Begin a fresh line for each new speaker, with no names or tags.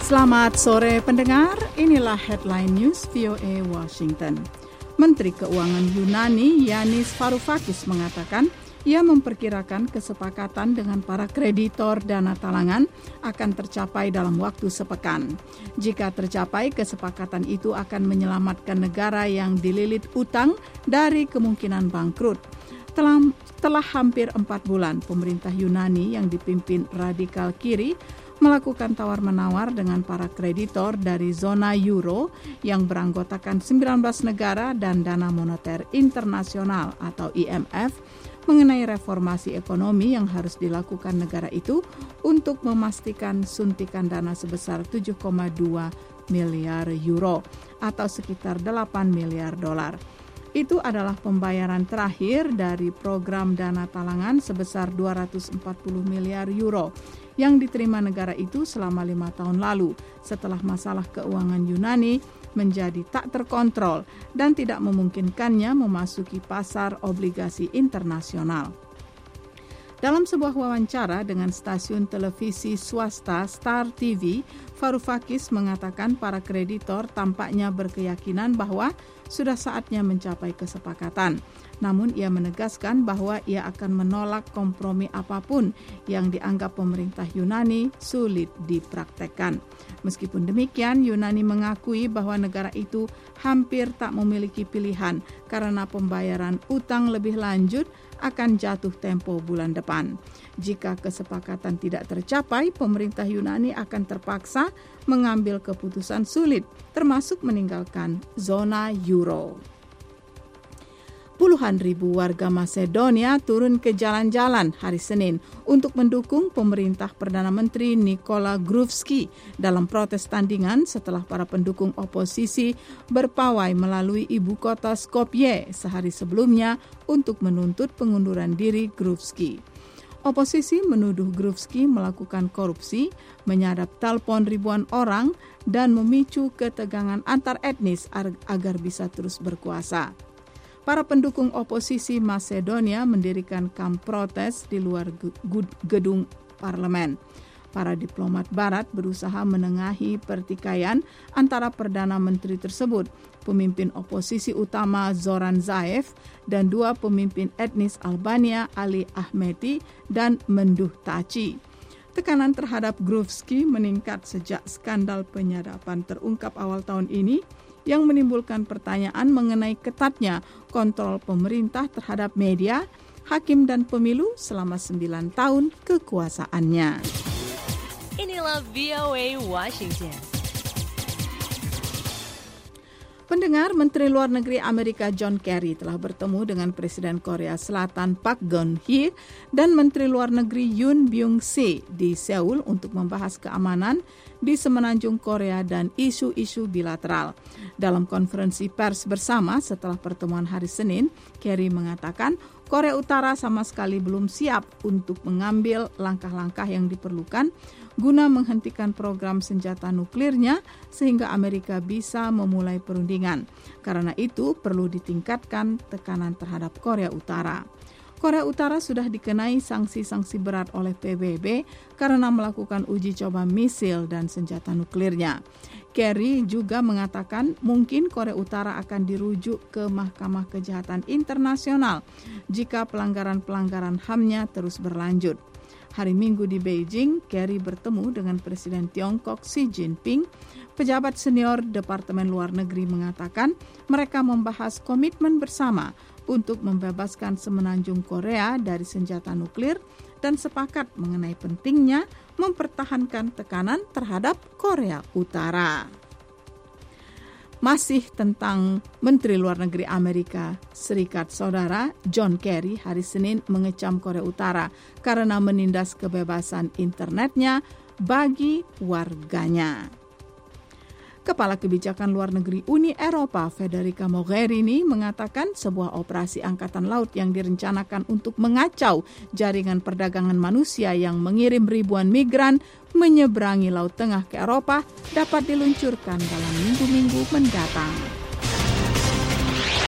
Selamat sore pendengar, inilah headline news VOA Washington. Menteri Keuangan Yunani Yanis Varoufakis mengatakan ia memperkirakan kesepakatan dengan para kreditor dana talangan akan tercapai dalam waktu sepekan. Jika tercapai, kesepakatan itu akan menyelamatkan negara yang dililit utang dari kemungkinan bangkrut. Telah hampir 4 bulan, pemerintah Yunani yang dipimpin radikal kiri melakukan tawar-menawar dengan para kreditor dari zona euro yang beranggotakan 19 negara dan Dana Moneter Internasional atau IMF mengenai reformasi ekonomi yang harus dilakukan negara itu untuk memastikan suntikan dana sebesar 7,2 miliar euro atau sekitar 8 miliar dolar. Itu adalah pembayaran terakhir dari program dana talangan sebesar 240 miliar euro yang diterima negara itu selama 5 tahun lalu setelah masalah keuangan Yunani menjadi tak terkontrol dan tidak memungkinkannya memasuki pasar obligasi internasional. Dalam sebuah wawancara dengan stasiun televisi swasta Star TV, Varoufakis mengatakan para kreditor tampaknya berkeyakinan bahwa sudah saatnya mencapai kesepakatan. Namun ia menegaskan bahwa ia akan menolak kompromi apapun yang dianggap pemerintah Yunani sulit dipraktekkan. Meskipun demikian, Yunani mengakui bahwa negara itu hampir tak memiliki pilihan karena pembayaran utang lebih lanjut akan jatuh tempo bulan depan. Jika kesepakatan tidak tercapai, pemerintah Yunani akan terpaksa mengambil keputusan sulit, termasuk meninggalkan zona euro. Puluhan ribu warga Macedonia turun ke jalan-jalan hari Senin untuk mendukung pemerintah Perdana Menteri Nikola Gruevski dalam protes tandingan setelah para pendukung oposisi berpawai melalui ibu kota Skopje sehari sebelumnya untuk menuntut pengunduran diri Gruevski. Oposisi menuduh Gruevski melakukan korupsi, menyadap telepon ribuan orang, dan memicu ketegangan antar etnis agar bisa terus berkuasa. Para pendukung oposisi Macedonia mendirikan kamp protes di luar gedung parlemen. Para diplomat barat berusaha menengahi pertikaian antara Perdana Menteri tersebut, pemimpin oposisi utama Zoran Zaev, dan dua pemimpin etnis Albania Ali Ahmeti dan Menduh Taci. Tekanan terhadap Gruevski meningkat sejak skandal penyadapan terungkap awal tahun ini yang menimbulkan pertanyaan mengenai ketatnya kontrol pemerintah terhadap media, hakim dan pemilu selama 9 tahun kekuasaannya.
Inilah VOA Washington.
Pendengar, Menteri Luar Negeri Amerika John Kerry telah bertemu dengan Presiden Korea Selatan Park Geun-hye dan Menteri Luar Negeri Yoon Byung-se di Seoul untuk membahas keamanan di semenanjung Korea dan isu-isu bilateral. Dalam konferensi pers bersama setelah pertemuan hari Senin, Kerry mengatakan Korea Utara sama sekali belum siap untuk mengambil langkah-langkah yang diperlukan guna menghentikan program senjata nuklirnya sehingga Amerika bisa memulai perundingan. Karena itu perlu ditingkatkan tekanan terhadap Korea Utara. Korea Utara sudah dikenai sanksi-sanksi berat oleh PBB karena melakukan uji coba misil dan senjata nuklirnya. Kerry juga mengatakan mungkin Korea Utara akan dirujuk ke Mahkamah Kejahatan Internasional jika pelanggaran-pelanggaran HAM-nya terus berlanjut. Hari Minggu di Beijing, Kerry bertemu dengan Presiden Tiongkok Xi Jinping. Pejabat senior Departemen Luar Negeri mengatakan mereka membahas komitmen bersama untuk membebaskan semenanjung Korea dari senjata nuklir dan sepakat mengenai pentingnya mempertahankan tekanan terhadap Korea Utara. Masih tentang Menteri Luar Negeri Amerika Serikat, Saudara John Kerry hari Senin mengecam Korea Utara karena menindas kebebasan internetnya bagi warganya. Kepala Kebijakan Luar Negeri Uni Eropa Federica Mogherini mengatakan sebuah operasi angkatan laut yang direncanakan untuk mengacau jaringan perdagangan manusia yang mengirim ribuan migran menyeberangi Laut Tengah ke Eropa dapat diluncurkan dalam minggu-minggu mendatang.